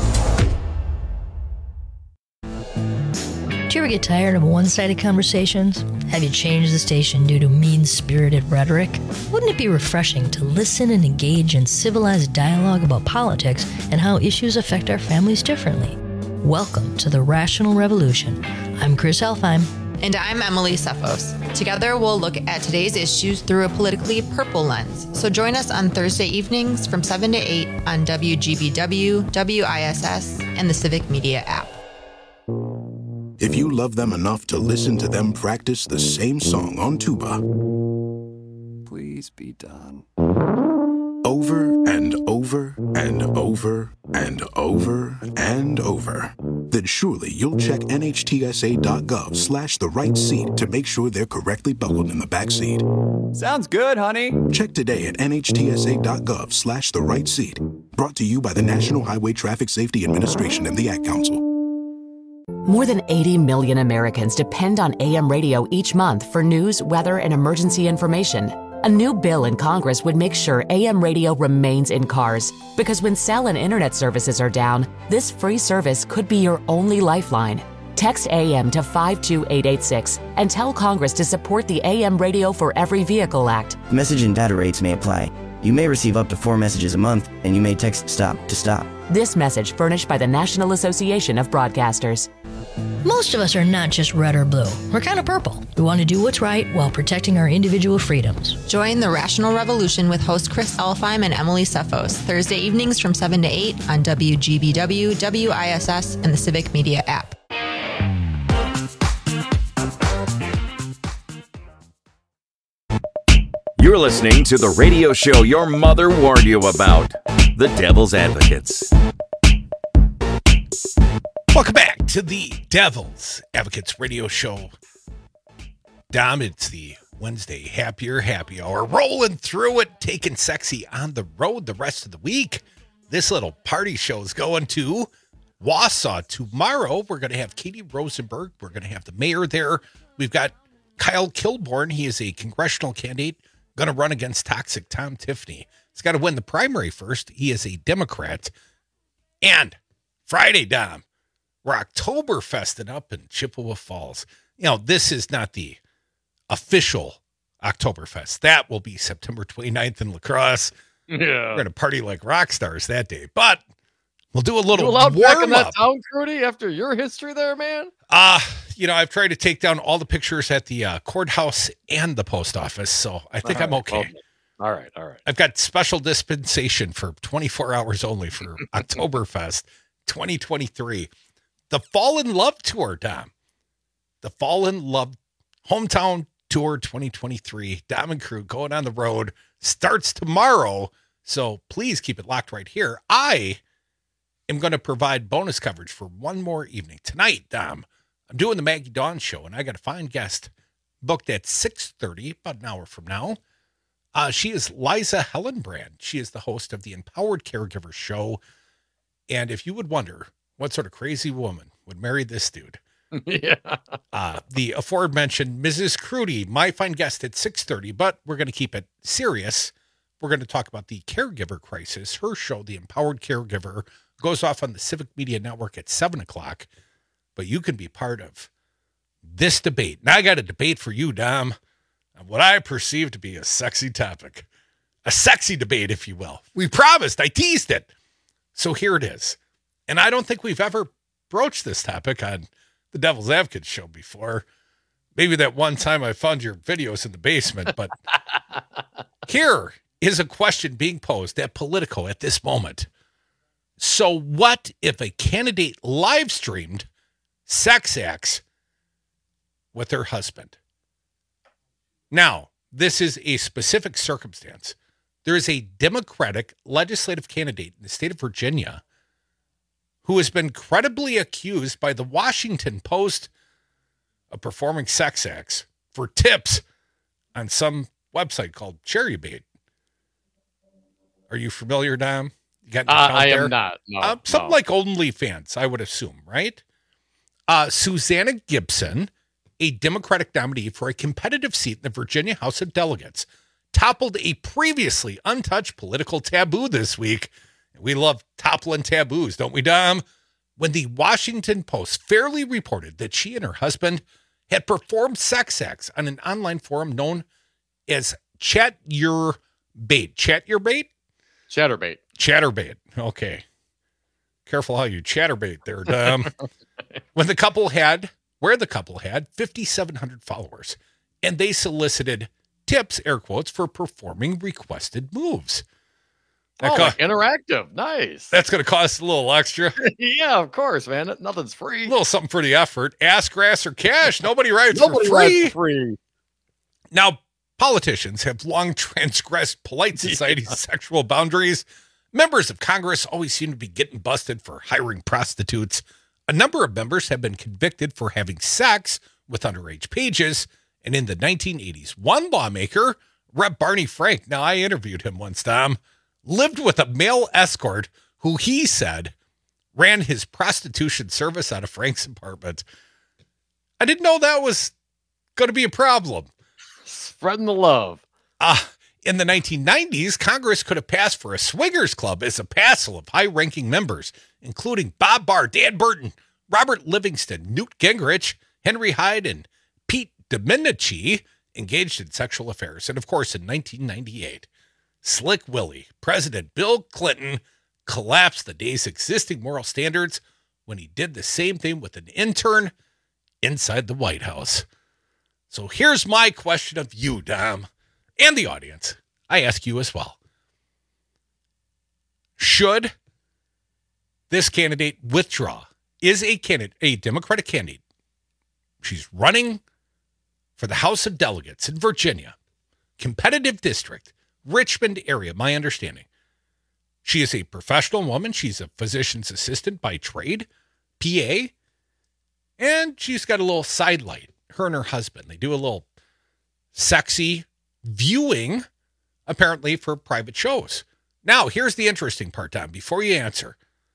Do you ever get tired of one-sided conversations? Have you changed the station due to mean-spirited rhetoric? Wouldn't it be refreshing to listen and engage in civilized dialogue about politics and how issues affect our families differently? Welcome to the Rational Revolution. I'm Chris Elfheim. And I'm Emily Sefos. Together, we'll look at today's issues through a politically purple lens. So join us on Thursday evenings from 7 to 8 on WGBW, WISS, and the Civic Media app. If you love them enough to listen to them practice the same song on tuba, please be done. Over and over and over and over and over, then surely you'll check NHTSA.gov/the right seat to make sure they're correctly buckled in the back seat. Sounds good, honey. Check today at NHTSA.gov/the right seat. Brought to you by the National Highway Traffic Safety Administration and the Ad Council. More than 80 million Americans depend on AM radio each month for news, weather, and emergency information. A new bill in Congress would make sure AM radio remains in cars, because when cell and internet services are down, this free service could be your only lifeline. Text AM to 52886 and tell Congress to support the AM Radio for Every Vehicle Act. Message and data rates may apply. You may receive up to 4 messages a month, and you may text STOP to stop. This message furnished by the National Association of Broadcasters. Most of us are not just red or blue. We're kind of purple. We want to do what's right while protecting our individual freedoms. Join the Rational Revolution with host Chris Elfheim and Emily Sefos, Thursday evenings from 7 to 8 on WGBW, WISS, and the Civic Media app. You're listening to the radio show your mother warned you about, The Devil's Advocates. Welcome back to the Devil's Advocates radio show. Dom, it's the Wednesday Happier Happy Hour. Rolling through it, taking sexy on the road the rest of the week. This little party show is going to Wausau tomorrow. We're going to have Katie Rosenberg. We're going to have the mayor there. We've got Kyle Kilborn. He is a congressional candidate going to run against Toxic Tom Tiffany. He's got to win the primary first. He is a Democrat. And Friday, Dom, we're Oktoberfesting up in Chippewa Falls. You know, this is not the official Oktoberfest. That will be September 29th in La Crosse. Yeah. We're going to party like rock stars that day. But We'll do a little You allowed back in that warm-up. town, Crudy, after your history there, man? I've tried to take down all the pictures at the courthouse and the post office, so I think I'm okay. All right. I've got special dispensation for 24 hours only for Oktoberfest 2023. The Fall in Love Tour, Dom. The Fall in Love Hometown Tour 2023. Dom and crew going on the road. Starts tomorrow, so please keep it locked right here. I am going to provide bonus coverage for one more evening. Tonight, Dom, I'm doing the Maggie Dawn show, and I got a fine guest booked at 6:30, about an hour from now. She is Liza Hellenbrand. She is the host of the Empowered Caregiver Show. And if you would wonder what sort of crazy woman would marry this dude, Yeah. the aforementioned Mrs. Crudy, my fine guest at 6:30, but we're going to keep it serious. We're going to talk about the caregiver crisis. Her show, The Empowered Caregiver, goes off on the Civic Media Network at 7 o'clock. But you can be part of this debate. Now I got a debate for you, Dom, on what I perceive to be a sexy topic. A sexy debate, if you will. We promised. I teased it. So here it is. And I don't think we've ever broached this topic on the Devil's Advocate show before. Maybe that one time I found your videos in the basement, but here is a question being posed at Politico at this moment. So what if a candidate live streamed sex acts with her husband? Now, this is a specific circumstance. There is a Democratic legislative candidate in the state of Virginia who has been credibly accused by the Washington Post of performing sex acts for tips on some website called Cherry Bait. Are you familiar, Dom? You got an account I there? am not. No, something no. like OnlyFans, I would assume, right? Susanna Gibson, a Democratic nominee for a competitive seat in the Virginia House of Delegates, toppled a previously untouched political taboo this week. We love toppling taboos, don't we, Dom? When the Washington Post fairly reported that she and her husband had performed sex acts on an online forum known as Chat Your Bait. Chat Your Bait? Chatterbait. Chatterbait. Okay. Careful how you chatterbait there, Dom. Where the couple had 5,700 followers, and they solicited tips, air quotes, for performing requested moves. Like interactive. Nice. That's going to cost a little extra. Yeah, of course, man. Nothing's free. A little something for the effort. Ass, grass, or cash. Nobody writes for free. Now, politicians have long transgressed polite society's sexual boundaries. Members of Congress always seem to be getting busted for hiring prostitutes. A number of members have been convicted for having sex with underage pages. And in the 1980s, one lawmaker, Rep. Barney Frank, now I interviewed him once, Tom, lived with a male escort who he said ran his prostitution service out of Frank's apartment. I didn't know that was going to be a problem. Spreading the love. In the 1990s, Congress could have passed for a swingers club as a passel of high-ranking members, including Bob Barr, Dan Burton, Robert Livingston, Newt Gingrich, Henry Hyde, and Pete Domenici engaged in sexual affairs. And of course, in 1998, Slick Willie, President Bill Clinton, collapsed the day's existing moral standards when he did the same thing with an intern inside the White House. So here's my question of you, Dom, and the audience. I ask you as well. Should this candidate withdraw? Is a Democratic candidate. She's running for the House of Delegates in Virginia, competitive district, Richmond area, my understanding. She is a professional woman. She's a physician's assistant by trade, PA, and she's got a little sidelight. Her and her husband, they do a little sexy viewing, apparently for private shows. Now, here's the interesting part, Tom, before you answer.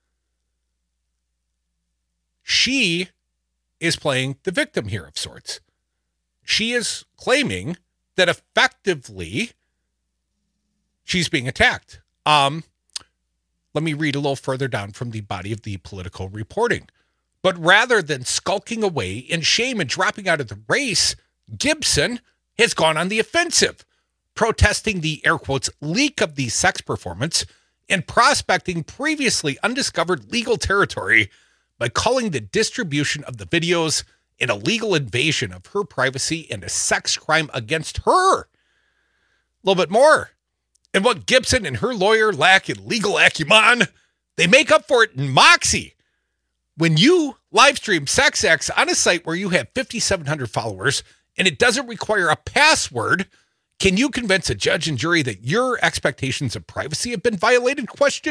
She is playing the victim here of sorts. She is claiming that effectively she's being attacked. Let me read a little further down from the body of the Political reporting. But rather than skulking away in shame and dropping out of the race, Gibson has gone on the offensive, protesting the, air quotes, leak of the sex performance and prospecting previously undiscovered legal territory by calling the distribution of the videos an illegal invasion of her privacy and a sex crime against her. A little bit more. And what Gibson and her lawyer lack in legal acumen, they make up for it in moxie. When you live stream sex acts on a site where you have 5,700 followers and it doesn't require a password, can you convince a judge and jury that your expectations of privacy have been violated? ?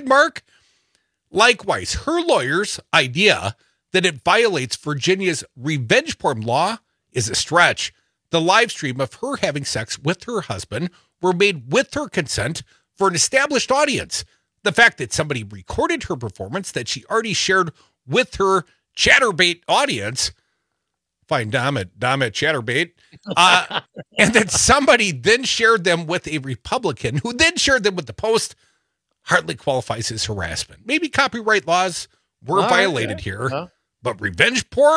Likewise, her lawyer's idea that it violates Virginia's revenge porn law is a stretch. The live stream of her having sex with her husband were made with her consent for an established audience. The fact that somebody recorded her performance that she already shared with her Chatterbait audience, find Dom at Chatterbait, and that somebody then shared them with a Republican who then shared them with the Post, hardly qualifies as harassment. Maybe copyright laws were violated here, but revenge porn? ?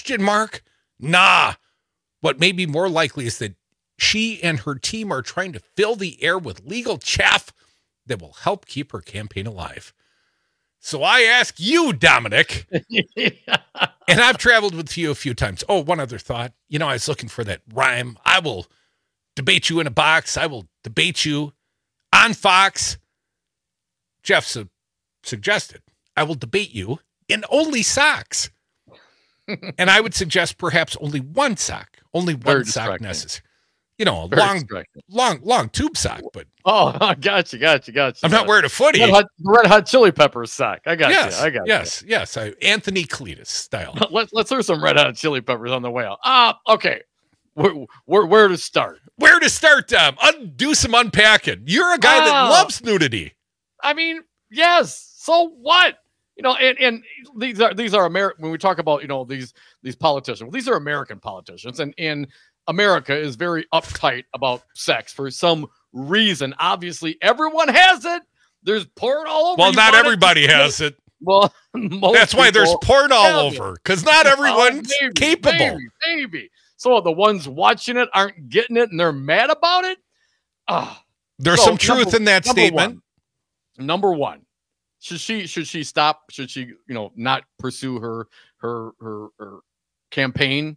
Nah. What may be more likely is that she and her team are trying to fill the air with legal chaff that will help keep her campaign alive. So I ask you, Dominic, and I've traveled with you a few times. Oh, one other thought. You know, I was looking for that rhyme. I will debate you in a box. I will debate you on Fox. Jeff suggested, I will debate you in only socks. And I would suggest perhaps only one sock. Only one sock necessary. You know, a long tube sock, but gotcha. I'm not wearing a footy. Red Hot Chili Peppers sock. I got you. Yes. Anthony Cletus style. Let's hear some Red Hot Chili Peppers on the way out. Okay. Where to start? Where to start, Dom? Do some unpacking. You're a guy that loves nudity. I mean, yes. So what? You know, and these are American. When we talk about, you know, these politicians, well, these are American politicians, and America is very uptight about sex for some reason. Obviously, everyone has it. There's porn all over. Well, not everybody has it. Well, that's why there's porn all over, because not everyone's capable. Maybe. So the ones watching it aren't getting it, and they're mad about it. There's some truth in that statement. Number one. Should she stop? Should she, you know, not pursue her campaign?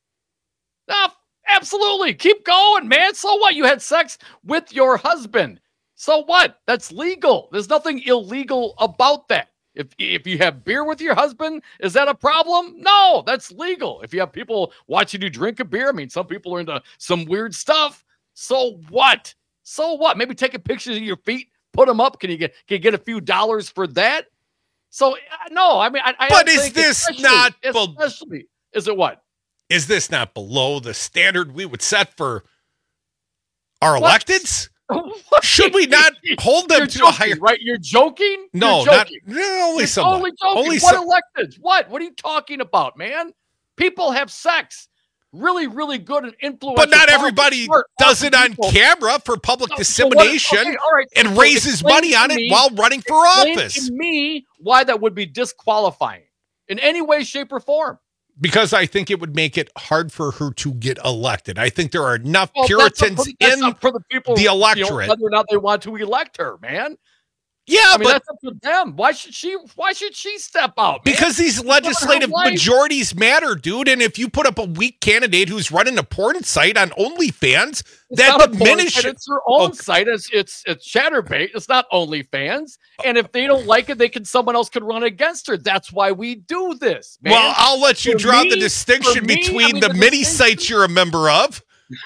Absolutely. Keep going, man. So what? You had sex with your husband. So what? That's legal. There's nothing illegal about that. If you have beer with your husband, is that a problem? No, that's legal. If you have people watching you drink a beer, I mean, some people are into some weird stuff. So what? Maybe taking pictures of your feet. Put them up. Can you get a few dollars for that? So no, I mean, but is this not? Especially, is it what? Is this not below the standard we would set for our electeds? Should we not hold them to a higher? Right? You're joking. No, You're joking. Only some. Only joking. What electeds? What are you talking about, man? People have sex. Really, really good and influential. But not everybody does it on camera for public dissemination and raises money on it while running for office. Explain to me why that would be disqualifying in any way, shape, or form. Because I think it would make it hard for her to get elected. I think there are enough Puritans for the people, the electorate, you know, whether or not they want to elect her, man. Yeah, I mean, that's up to them. Why should she step out? Man? Because these legislative majorities matter, dude. And if you put up a weak candidate who's running a porn site on OnlyFans, that diminishes. It's her own site. It's Chatterbait. It's not OnlyFans. And if they don't like it, someone else could run against her. That's why we do this, man. Well, I'll let you draw the distinction between the mini sites you're a member of.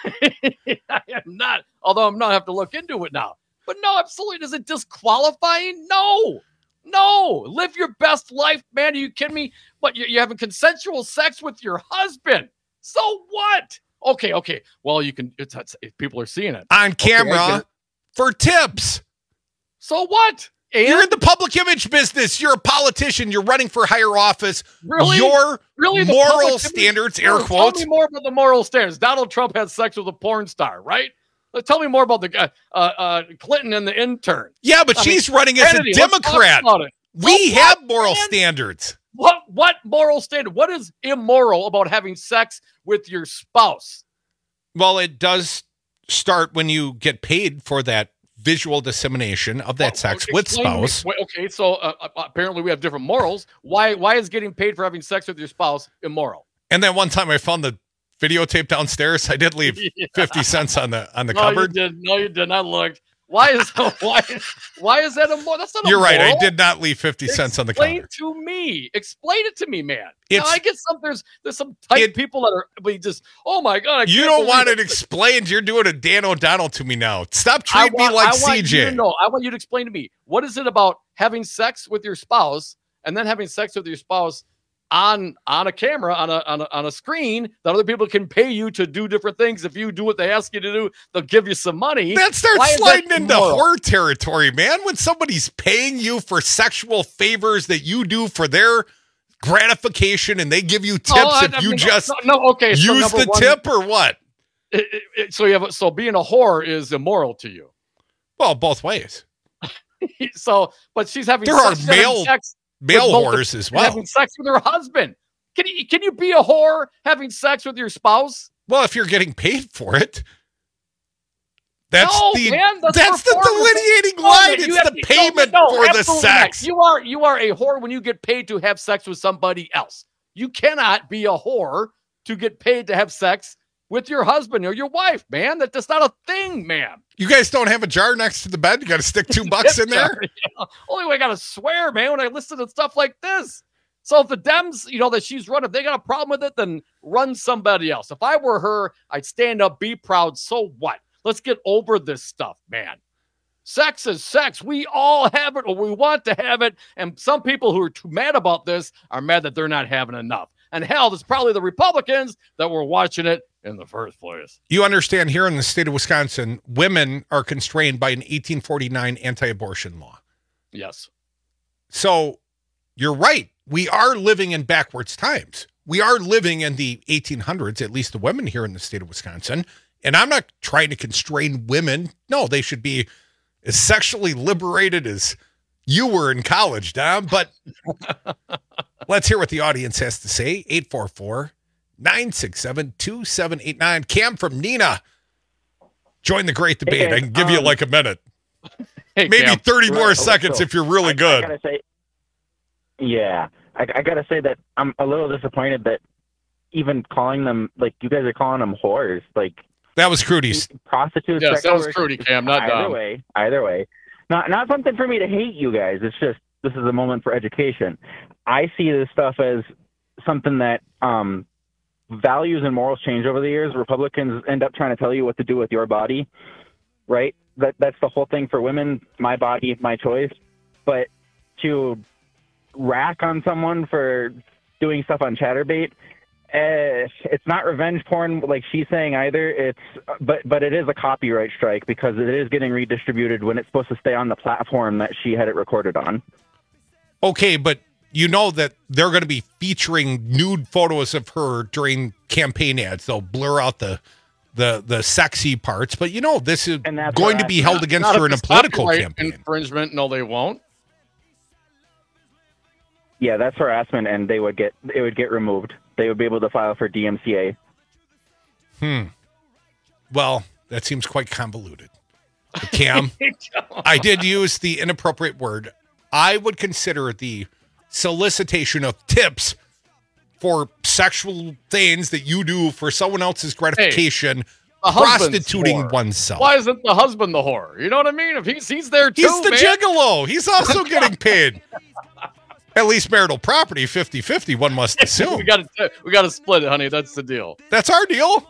I am not. Although I'm not have to look into it now. But no, absolutely. Is it disqualifying? No. Live your best life, man. Are you kidding me? What, you're having consensual sex with your husband. So what? Okay. Well, you can, it's people are seeing it. On camera for tips. So what? And you're in the public image business. You're a politician. You're running for higher office. Really? Your moral standards, air quotes. Tell me more about the moral standards. Donald Trump had sex with a porn star, right? Tell me more about the Clinton and the intern. Yeah, but she's running as a Democrat. We have moral standards. What moral standard? What is immoral about having sex with your spouse? Well, it does start when you get paid for that visual dissemination of that sex with spouse. Okay, so apparently we have different morals. Why is getting paid for having sex with your spouse immoral? And then one time I found the videotape downstairs. I did leave 50 cents on the cupboard. No, you did not look. Why is that immoral? That's not You're immoral. right. I did not leave 50 cents on the counter. Explain it to me, man. Now, I get there's some people that are just, oh my God. You don't want it explained. You're doing a Dan O'Donnell to me now. Stop treating me like CJ. I want you to explain to me, what is it about having sex with your spouse and then having sex with your spouse on a camera, on a screen that other people can pay you to do different things? If you do what they ask you to do, they'll give you some money. That starts sliding into horror territory, man. When somebody's paying you for sexual favors that you do for their gratification and they give you tips use the tip or what? So being a whore is immoral to you. Well, both ways. But she's having there sex. There are male whores as well. Having sex with her husband. Can you be a whore having sex with your spouse? Well, if you're getting paid for it. That's the delineating line. It's the payment for the sex. You are a whore when you get paid to have sex with somebody else. You cannot be a whore to get paid to have sex with your husband or your wife, man. That's not a thing, man. You guys don't have a jar next to the bed? You got to stick $2 in there? Only way I got to swear, man, when I listen to stuff like this. So if the Dems, that she's running, if they got a problem with it, then run somebody else. If I were her, I'd stand up, be proud. So what? Let's get over this stuff, man. Sex is sex. We all have it, or we want to have it. And some people who are too mad about this are mad that they're not having enough. And hell, it's probably the Republicans that were watching it in the first place. You understand, here in the state of Wisconsin, women are constrained by an 1849 anti-abortion law. Yes. So you're right. We are living in backwards times. We are living in the 1800s, at least the women here in the state of Wisconsin. And I'm not trying to constrain women. No, they should be as sexually liberated as you were in college, Dom. But let's hear what the audience has to say. 844-967-2789. Cam from Neenah. Join the great debate. Hey, I can give you like a minute. Hey, maybe Cam. 30 more seconds if you're really good. I gotta say, I gotta say that I'm a little disappointed that even calling them, like, you guys are calling them whores. Like, that was Crudy's. Prostitutes. Yes, that was Crudy, Cam, not Dom. Either way. Not something for me to hate you guys. It's just, this is a moment for education. I see this stuff as something that values and morals change over the years. Republicans end up trying to tell you what to do with your body, right? That's the whole thing for women. My body, my choice. But to rack on someone for doing stuff on Chatterbait, it's not revenge porn like she's saying either. But it is a copyright strike because it is getting redistributed when it's supposed to stay on the platform that she had it recorded on. Okay, but you know that they're going to be featuring nude photos of her during campaign ads. They'll blur out the sexy parts, but this is going to be held against her in a political campaign. Infringement? No, they won't. Yeah, that's harassment, and it would get removed. They would be able to file for DMCA. Well, that seems quite convoluted. But Cam, I did use the inappropriate word. I would consider the solicitation of tips for sexual things that you do for someone else's gratification, prostituting oneself. Why isn't the husband the whore? You know what I mean? If he's there too, he's the gigolo. He's also getting paid. At least marital property, 50-50, one must assume. we got to split it, honey. That's the deal. That's our deal.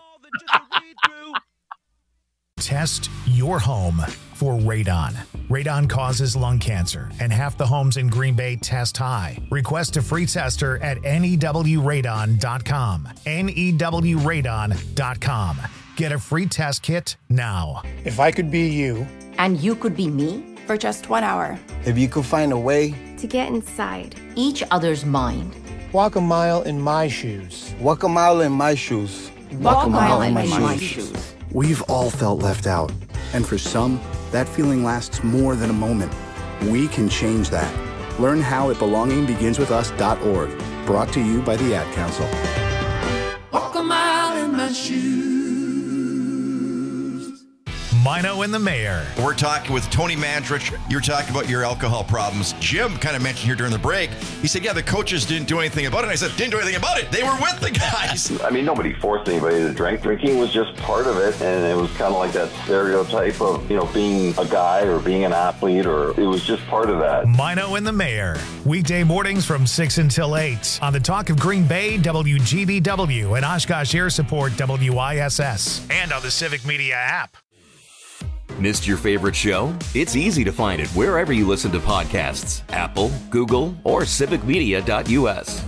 Test your home for radon. Radon causes lung cancer, and half the homes in Green Bay test high. Request a free tester at newradon.com. newradon.com. Get a free test kit now. If I could be you. And you could be me? For just 1 hour. If you could find a way to get inside each other's mind. Walk a mile in my shoes. Walk a mile in my shoes. Walk a mile in my shoes. We've all felt left out. And for some, that feeling lasts more than a moment. We can change that. Learn how at belongingbeginswithus.org. Brought to you by the Ad Council. Walk a mile in my shoes. Mino and the Mayor. We're talking with Tony Mandrich. You're talking about your alcohol problems. Jim kind of mentioned here during the break. He said, yeah, the coaches didn't do anything about it. And I said, didn't do anything about it. They were with the guys. I mean, nobody forced anybody to drink. Drinking was just part of it. And it was kind of like that stereotype of, being a guy or being an athlete, or it was just part of that. Mino and the Mayor. Weekday mornings from 6 until 8 on the Talk of Green Bay, WGBW, and Oshkosh Air Support, WISS, and on the Civic Media app. Missed your favorite show? It's easy to find it wherever you listen to podcasts. Apple, Google, or civicmedia.us.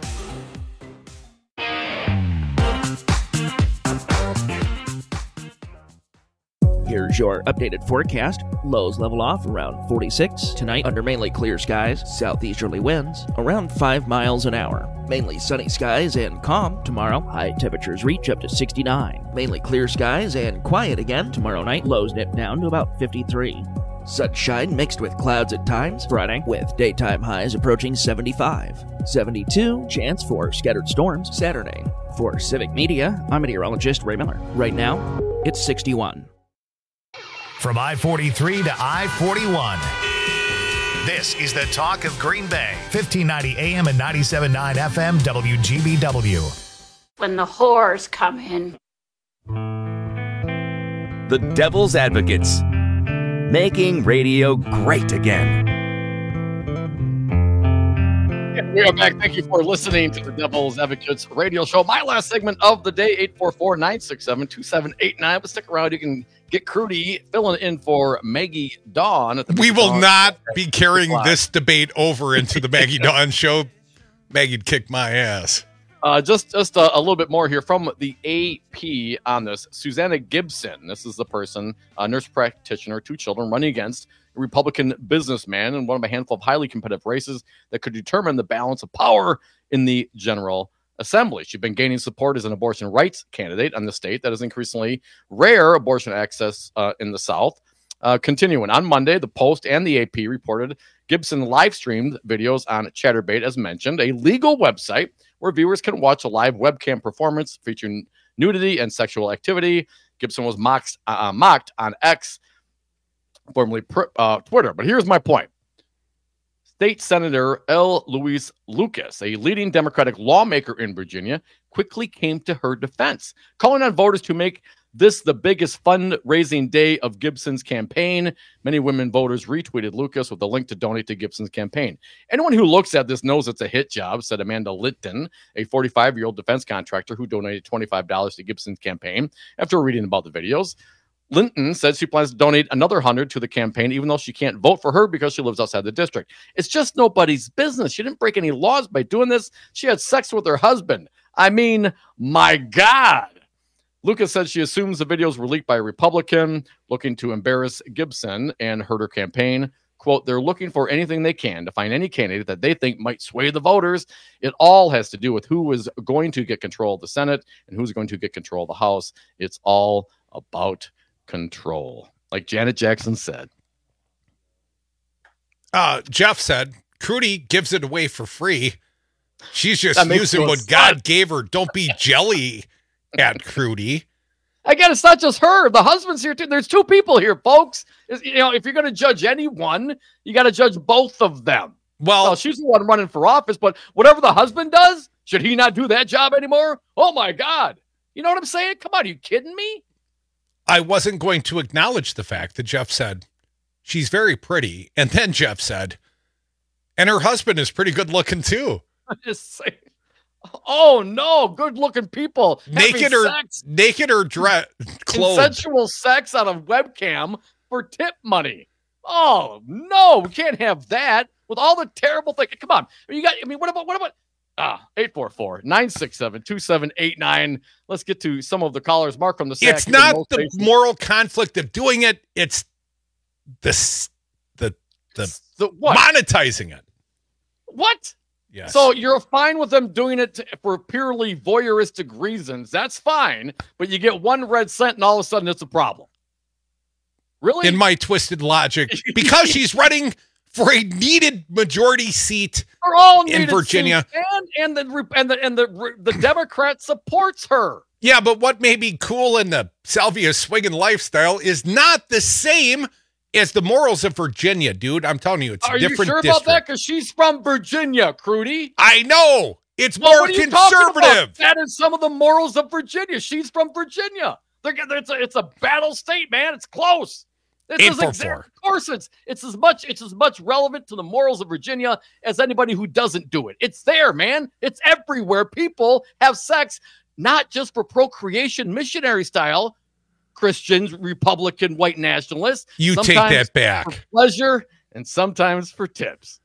Here's your updated forecast. Lows level off around 46. Tonight, under mainly clear skies, southeasterly winds around 5 miles an hour. Mainly sunny skies and calm tomorrow. High temperatures reach up to 69. Mainly clear skies and quiet again tomorrow night. Lows nip down to about 53. Sunshine mixed with clouds at times Friday, with daytime highs approaching 75. 72, chance for scattered storms Saturday. For Civic Media, I'm meteorologist Ray Miller. Right now, it's 61. From I-43 to I-41. This is the Talk of Green Bay, 1590 AM and 97.9 FM, WGBW. When the whores come in. The Devil's Advocates. Making radio great again. We are back. Thank you for listening to the Devil's Advocates radio show. My last segment of the day, 844-967-2789. But stick around. You can get Crudy filling in for Maggie Dawn. We will not be carrying this debate over into the Maggie Dawn show. Maggie'd kick my ass. Just a little bit more here from the AP on this. Susanna Gibson, this is the person, a nurse practitioner, 2 children, running against a Republican businessman in one of a handful of highly competitive races that could determine the balance of power in the General Assembly. She's been gaining support as an abortion rights candidate on the state that is increasingly rare abortion access in the South. Continuing on Monday, the Post and the AP reported Gibson live streamed videos on Chatterbait, as mentioned, a legal website where viewers can watch a live webcam performance featuring nudity and sexual activity. Gibson was mocked on X, formerly Twitter. But here's my point. State Senator L. Louise Lucas, a leading Democratic lawmaker in Virginia, quickly came to her defense, calling on voters to make this the biggest fundraising day of Gibson's campaign. Many women voters retweeted Lucas with a link to donate to Gibson's campaign. Anyone who looks at this knows it's a hit job, said Amanda Litton, a 45-year-old defense contractor who donated $25 to Gibson's campaign after reading about the videos. Linton says she plans to donate another $100 to the campaign, even though she can't vote for her because she lives outside the district. It's just nobody's business. She didn't break any laws by doing this. She had sex with her husband. I mean, my God. Lucas said she assumes the videos were leaked by a Republican looking to embarrass Gibson and hurt her campaign. Quote, they're looking for anything they can to find any candidate that they think might sway the voters. It all has to do with who is going to get control of the Senate and who's going to get control of the House. It's all about control, like Janet Jackson said. Jeff said, Crudy gives it away for free. She's just using what God gave her. Don't be jelly at Crudy. Again, it's not just her. The husband's here too. There's 2 people here, folks. If you're going to judge anyone, you got to judge both of them. Well, she's the one running for office, but whatever the husband does, should he not do that job anymore? Oh my God. You know what I'm saying? Come on, are you kidding me? I wasn't going to acknowledge the fact that Jeff said she's very pretty. And then Jeff said, and her husband is pretty good looking too. I'm just saying. Oh no, good looking people. Naked or clothed. Consensual sex on a webcam for tip money. Oh no, we can't have that with all the terrible things. Come on. What about 844-967-2789. Let's get to some of the callers. Mark from the Sac. It's not the moral conflict of doing it. It's the what? Monetizing it. What? Yes. So you're fine with them doing it for purely voyeuristic reasons. That's fine. But you get one red cent and all of a sudden it's a problem. Really? In my twisted logic, because she's running for a needed majority seat in Virginia, and the Democrat supports her. Yeah, but what may be cool in the salvia swinging lifestyle is not the same as the morals of Virginia, dude. I'm telling you, it's a different Are you sure district. about that? Because she's from Virginia, Crudy. I know. It's Well, more what are you talking conservative. about? That is some of the morals of Virginia. She's from Virginia. It's a battle state, man. It's close. This is 844. Of course, it's as much relevant to the morals of Virginia as anybody who doesn't do it. It's there, man. It's everywhere. People have sex, not just for procreation, missionary style. Christians, Republican, white nationalists. You take sometimes that back. for pleasure and sometimes for tips.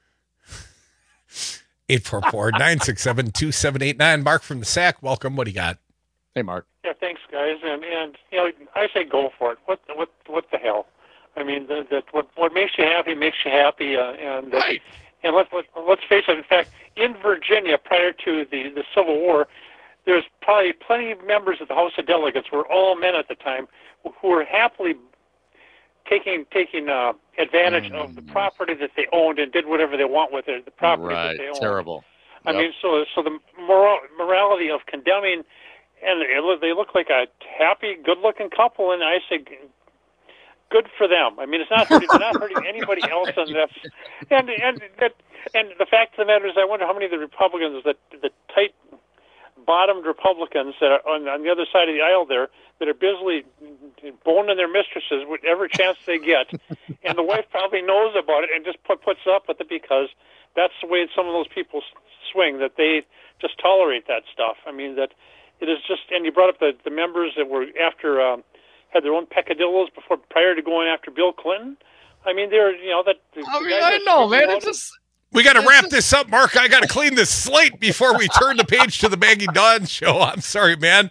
844-967-2789. Mark from the Sack. Welcome. What do you got? Hey, Mark. Yeah, thanks, guys. And I say go for it. What the hell? I mean, what makes you happy makes you happy. And let's face it. In fact, in Virginia, prior to the Civil War, there's probably plenty of members of the House of Delegates were all men at the time who were happily taking advantage of the property that they owned and did whatever they want with it, the property that they owned. Terrible. I mean, so the morality of condemning, and they look like a happy, good-looking couple, and I say, good for them. I mean, it's not hurting, they're not hurting anybody else, and that's and the fact of the matter is, I wonder how many of the Republicans, the tight-bottomed Republicans that are on the other side of the aisle there, that are busily boning their mistresses whatever chance they get, and the wife probably knows about it and just puts up with it because that's the way some of those people swing, that they just tolerate that stuff. I mean, that it is just, and you brought up the members that were after, had their own peccadillos prior to going after Bill Clinton. I mean, they're, I know, man. It's just... We got to wrap this up, Mark. I got to clean this slate before we turn the page to the Maggie Dawn show. I'm sorry, man.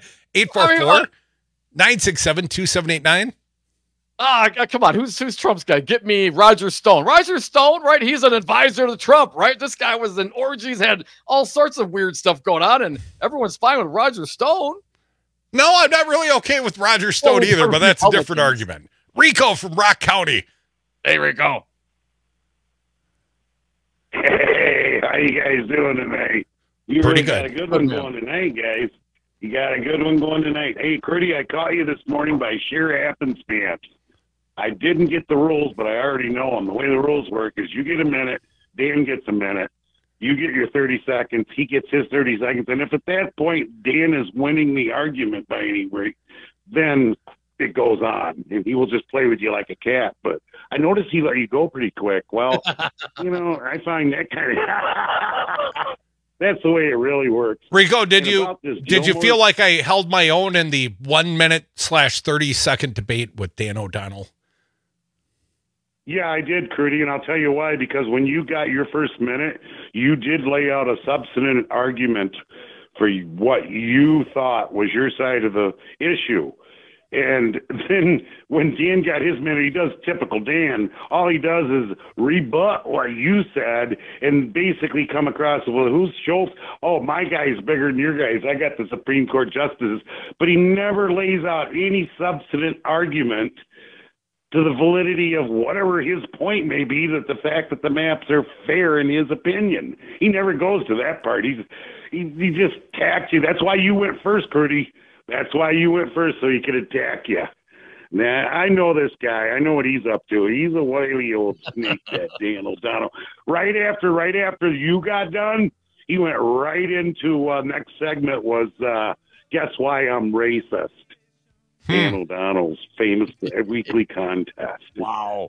844-967-2789. Come on. Who's Trump's guy? Get me Roger Stone. Roger Stone, right? He's an advisor to Trump, right? This guy was in orgies, had all sorts of weird stuff going on, and everyone's fine with Roger Stone. No, I'm not really okay with Roger Stone either, but that's a different argument. Rico from Rock County. Hey, Rico. Hey, how you guys doing tonight? You Pretty got good. a good one going tonight, guys. You got a good one going tonight. Hey, Crudy, I caught you this morning by sheer happenstance. I didn't get the rules, but I already know them. The way the rules work is you get a minute, Dan gets a minute. You get your 30 seconds, he gets his 30 seconds. And if at that point Dan is winning the argument by any rate, then it goes on. And he will just play with you like a cat. But I noticed he let you go pretty quick. Well, I find that kind of... That's the way it really works. Rico, did you feel like I held my own in the 1 minute / 30 second debate with Dan O'Donnell? Yeah, I did, Crudy, and I'll tell you why. Because when you got your first minute, you did lay out a substantive argument for what you thought was your side of the issue. And then when Dan got his minute, he does typical Dan. All he does is rebut what you said and basically come across, well, who's Schultz? Oh, my guy's bigger than your guys. I got the Supreme Court justices. But he never lays out any substantive argument to the validity of whatever his point may be, that the fact that the maps are fair in his opinion. He never goes to that part. He just attacks you. That's why you went first, Crudy. That's why you went first, so he could attack you. Nah, I know this guy. I know what he's up to. He's a wily old snake, that Dan O'Donnell. Right after you got done, he went right into next segment was guess why I'm racist. Dan O'Donnell's famous weekly contest. Wow.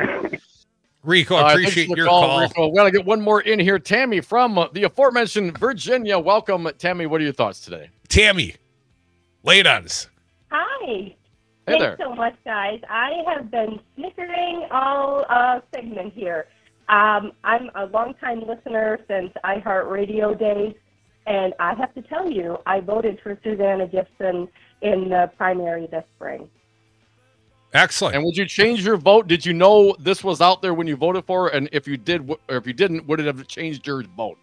Rico, I appreciate your call. Rico. We got to get one more in here. Tammy from the aforementioned Virginia. Welcome, Tammy. What are your thoughts today? Tammy, lay it on us. Hi. Hey Thanks there. so much, guys. I have been snickering all segment here. I'm a longtime listener since iHeartRadio days, and I have to tell you, I voted for Susanna Gibson in the primary this spring. Excellent. And would you change your vote? Did you know this was out there when you voted for her? And if you did, or if you didn't, would it have changed your vote?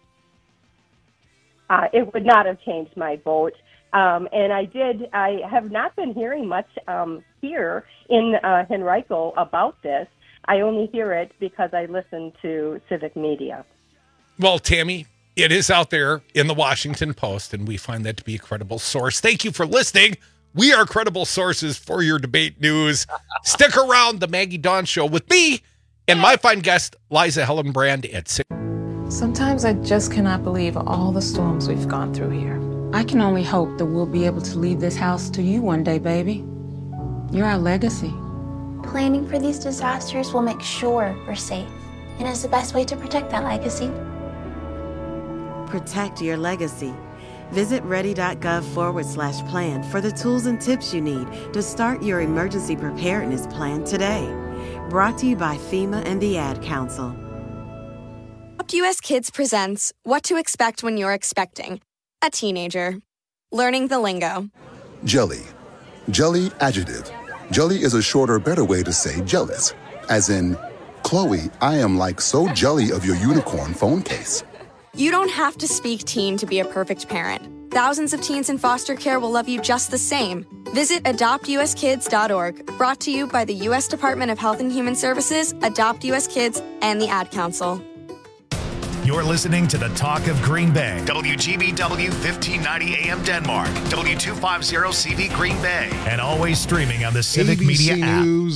It would not have changed my vote. And I have not been hearing much here in Henrico about this. I only hear it because I listen to civic media. Well, Tammy, It is out there in the Washington Post, and we find that to be a credible source. Thank you for listening. We are credible sources for your debate news. Stick around, the Maggie Dawn Show with me and my fine guest, Liza Hillenbrand at 6. Sometimes I just cannot believe all the storms we've gone through here. I can only hope that we'll be able to leave this house to you one day, baby. You're our legacy. Planning for these disasters will make sure we're safe, and is the best way to protect that legacy. Protect your legacy. Visit ready.gov/plan for the tools and tips you need to start your emergency preparedness plan today. Brought to you by FEMA and the Ad Council. Adopt US Kids presents What to Expect When You're Expecting a Teenager. Learning the lingo. Jelly. Jelly adjective. Jelly is a shorter, better way to say jealous. As in, Chloe, I am like so jelly of your unicorn phone case. You don't have to speak teen to be a perfect parent. Thousands of teens in foster care will love you just the same. Visit adoptuskids.org. Brought to you by the U.S. Department of Health and Human Services, Adopt US Kids, and the Ad Council. You're listening to the Talk of Green Bay. WGBW 1590 AM Denmark. W250 CV Green Bay. And always streaming on the Civic ABC Media app. News.